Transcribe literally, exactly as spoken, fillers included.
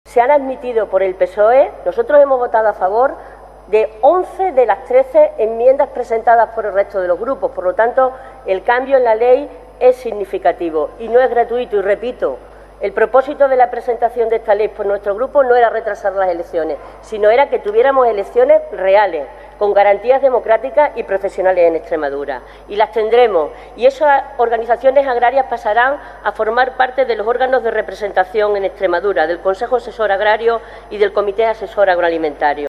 se han admitido por el P S O E, nosotros hemos votado a favor de once de las trece enmiendas presentadas por el resto de los grupos. Por lo tanto, el cambio en la ley es significativo y no es gratuito. Y repito, el propósito de la presentación de esta ley por nuestro grupo no era retrasar las elecciones, sino era que tuviéramos elecciones reales, con garantías democráticas y profesionales en Extremadura. Y las tendremos. Y esas organizaciones agrarias pasarán a formar parte de los órganos de representación en Extremadura, del Consejo Asesor Agrario y del Comité Asesor Agroalimentario.